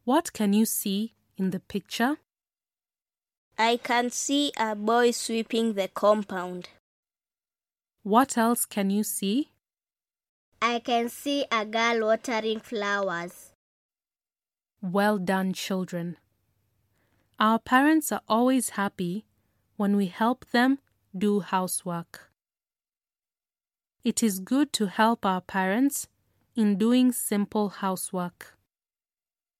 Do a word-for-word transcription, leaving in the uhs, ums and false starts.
What can you see in the picture? I can see a boy sweeping the compound. What else can you see? I can see a girl watering flowers. Well done, children. Our parents are always happy when we help them do housework. It is good to help our parents in doing simple housework.